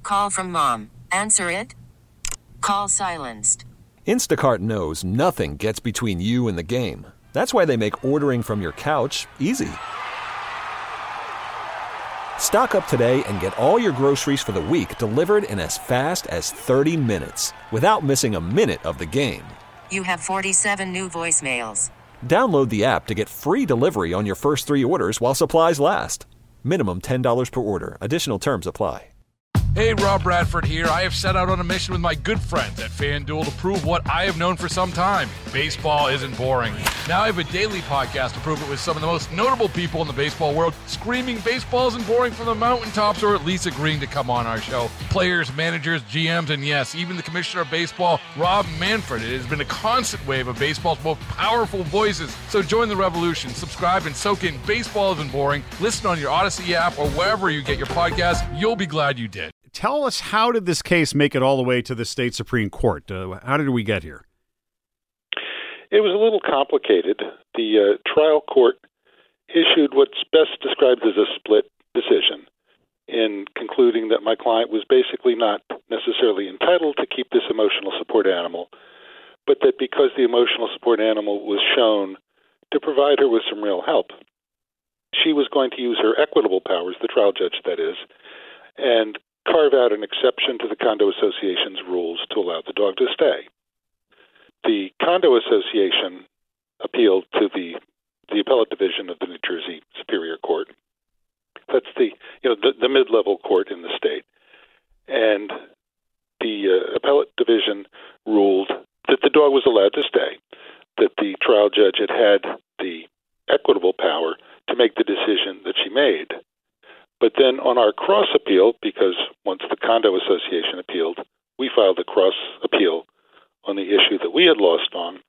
Call from mom. Answer it. Call silenced. Instacart knows nothing gets between you and the game. That's why they make ordering from your couch easy. Stock up today and get all your groceries for the week delivered in as fast as 30 minutes without missing a minute of the game. You have 47 new voicemails. Download the app to get free delivery on your first 3 orders while supplies last. Minimum $10 per order. Additional terms apply. Hey, Rob Bradford here. I have set out on a mission with my good friends at FanDuel to prove what I have known for some time. Baseball isn't boring. Now I have a daily podcast to prove it with some of the most notable people in the baseball world, screaming baseball isn't boring from the mountaintops, or at least agreeing to come on our show. Players, managers, GMs, and yes, even the commissioner of baseball, Rob Manfred. It has been a constant wave of baseball's most powerful voices. So join the revolution. Subscribe and soak in Baseball Isn't Boring. Listen on your Odyssey app or wherever you get your podcasts. You'll be glad you did. Tell us, how did this case make it all the way to the state Supreme Court? How did we get here? It was a little complicated. The trial court issued what's best described as a split decision in concluding that my client was basically not necessarily entitled to keep this emotional support animal, but that because the emotional support animal was shown to provide her with some real help, she was going to use her equitable powers, the trial judge that is, and carve out an exception to the condo association's rules to allow the dog to stay. The condo association appealed to the appellate division of the New Jersey Superior Court. That's the mid-level court in the state. And the appellate division ruled that the dog was allowed to stay, that the trial judge had the equitable power to make the decision that she made. But then on our cross appeal, because once the condo association appealed, we filed a cross appeal on the issue that we had lost on,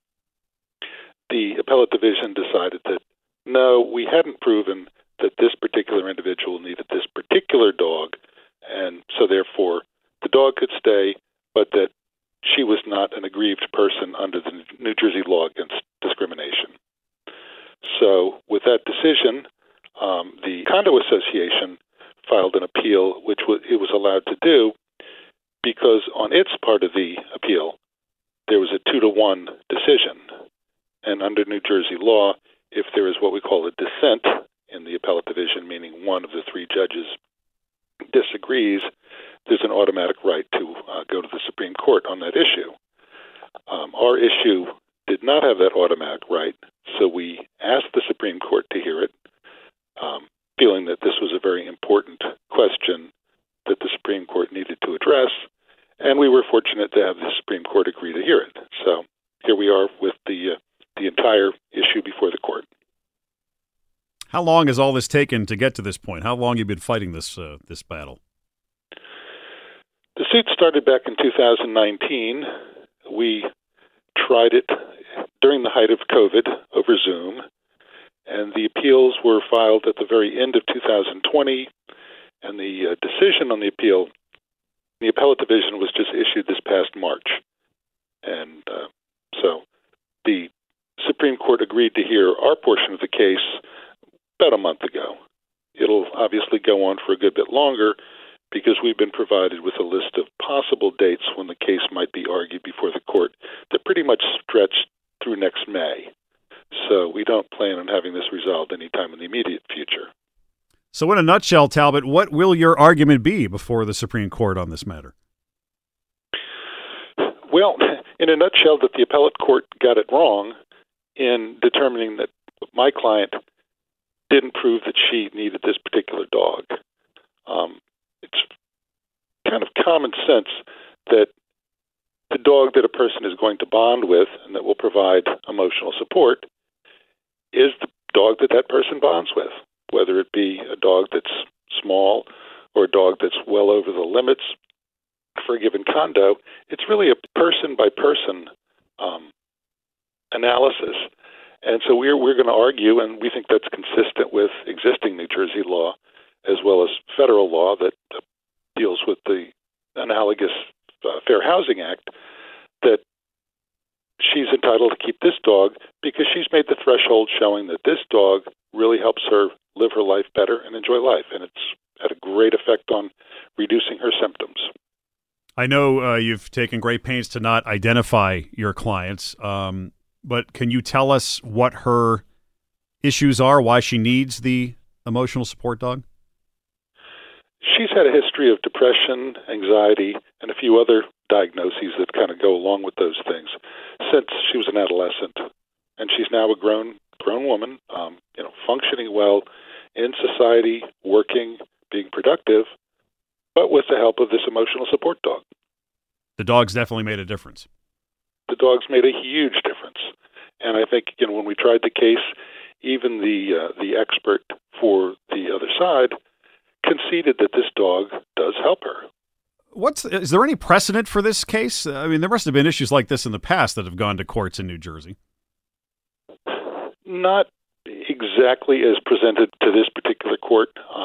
the appellate division decided that, no, we hadn't proven that this particular individual needed this particular dog, and so therefore the dog could stay, but that she was not an aggrieved person under the New Jersey law against discrimination. So with that decision, the condo association filed an appeal, which it was allowed to do because on its part of the appeal, there was a 2-to-1 decision. And under New Jersey law, if there is what we call a dissent in the appellate division, meaning one of the 3 judges disagrees, there's an automatic right to go to the Supreme Court on that issue. Our issue did not have that automatic right, so we asked the Supreme Court to hear it, feeling that this was a very important question that the Supreme Court needed to address, and we were fortunate to have the Supreme Court agree to hear it. So here we are with the entire issue before the court. How long has all this taken to get to this point? How long have you been fighting this battle? The suit started back in 2019. We tried it during the height of COVID over Zoom, and the appeals were filed at the very end of 2020, and the decision on the appeal, the appellate division, was just issued this past March. And so the Supreme Court agreed to hear our portion of the case about a month ago. It'll obviously go on for a good bit longer because we've been provided with a list of possible dates when the case might be argued before the court that pretty much stretch through next May. So we don't plan on having this resolved anytime in the immediate future. So in a nutshell, Talbot, what will your argument be before the Supreme Court on this matter? Well, in a nutshell, that the appellate court got it wrong in determining that my client didn't prove that she needed this particular dog. It's kind of common sense that the dog that a person is going to bond with and that will provide emotional support is the dog that that person bonds with, whether it be a dog that's small or a dog that's well over the limits for a given condo. It's really a person-by-person analysis. And so we're going to argue, and we think that's consistent with existing New Jersey law as well as federal law that deals with the analogous Fair Housing Act, that she's entitled to keep this dog because she's made the threshold showing that this dog really helps her live her life better and enjoy life. And had a great effect on reducing her symptoms. I know you've taken great pains to not identify your clients, but can you tell us what her issues are, why she needs the emotional support dog? She's had a history of depression, anxiety, and a few other diagnoses that kind of go along with those things since she was an adolescent. And she's now a grown woman, functioning well in society, working, being productive, but with the help of this emotional support dog. The dog's definitely made a difference. The dog's made a huge difference. And I think, when we tried the case, even the expert for the other side conceded that this dog does help her. Is there any precedent for this case? I mean, there must have been issues like this in the past that have gone to courts in New Jersey. Not exactly as presented to this particular court.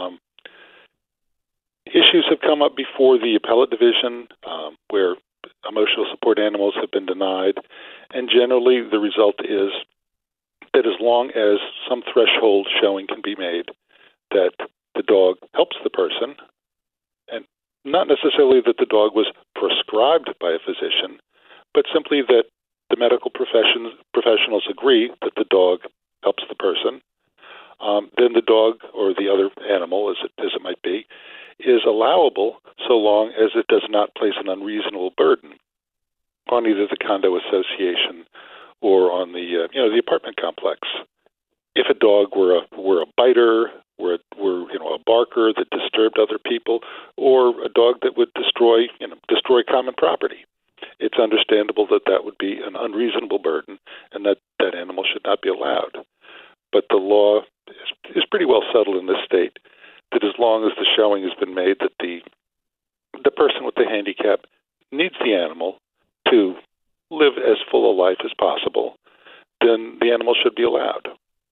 Issues have come up before the appellate division where emotional support animals have been denied, and generally the result is that as long as some threshold showing can be made that the dog helps the person, and not necessarily that the dog was prescribed by a physician, but simply that the medical professionals agree that the dog helps the person, then the dog or the other animal, as it might be, is allowable so long as it does not place an unreasonable burden on either the condo association or on the apartment complex. If a dog were a biter, were a barker that disturbed other people, or a dog that would destroy common property, it's understandable that would be an unreasonable burden, and that animal should not be allowed. But the law is pretty well settled in this state that as long as the showing has been made that the person with the handicap needs the animal to live as full a life as possible, then the animal should be allowed.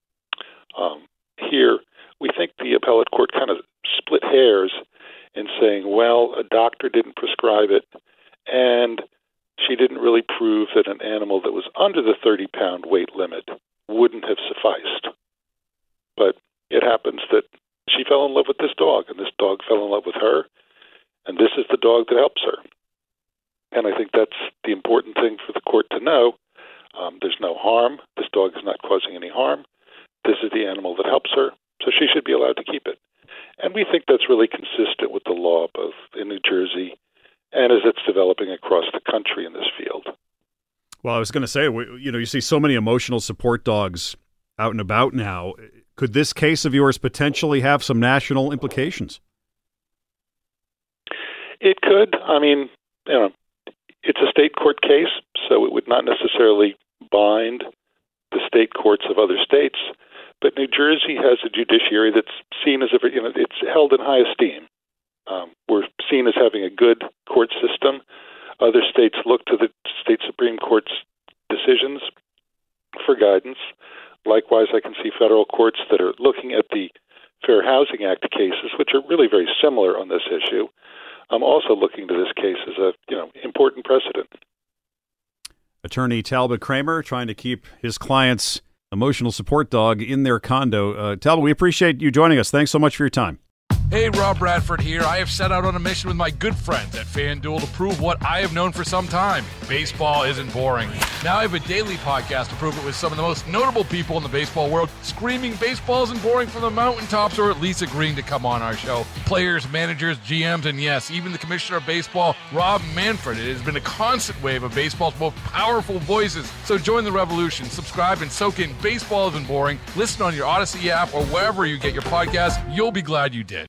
Here, we think the appellate court kind of split hairs in saying, well, a doctor didn't prescribe it, and she didn't really prove that an animal that was under the 30-pound weight limit wouldn't have sufficed. But it happens that she fell in love with this dog, and this dog fell in love with her, and this is the dog that helps her. And I think that's the important thing for the court to know. There's no harm. This dog is not causing any harm. This is the animal that helps her, so she should be allowed to keep it. And we think that's really consistent with the law both in New Jersey and as it's developing across the country in this field. Well, I was going to say, you see so many emotional support dogs out and about now. Could this case of yours potentially have some national implications? It could. I mean, it's a state court case, so it would not necessarily bind the state courts of other states. But New Jersey has a judiciary that's seen as it's held in high esteem. We're seen as having a good court system. Other states look to the state Supreme Court's decisions for guidance. Likewise, I can see federal courts that are looking at the Fair Housing Act cases, which are really very similar on this issue. I'm also looking to this case as a important precedent. Attorney Talbot Kramer trying to keep his client's emotional support dog in their condo. Talbot, we appreciate you joining us. Thanks so much for your time. Hey, Rob Bradford here. I have set out on a mission with my good friends at FanDuel to prove what I have known for some time. Baseball isn't boring. Now I have a daily podcast to prove it with some of the most notable people in the baseball world, screaming baseball isn't boring from the mountaintops, or at least agreeing to come on our show. Players, managers, GMs, and yes, even the commissioner of baseball, Rob Manfred. It has been a constant wave of baseball's most powerful voices. So join the revolution. Subscribe and soak in Baseball Isn't Boring. Listen on your Odyssey app or wherever you get your podcasts. You'll be glad you did.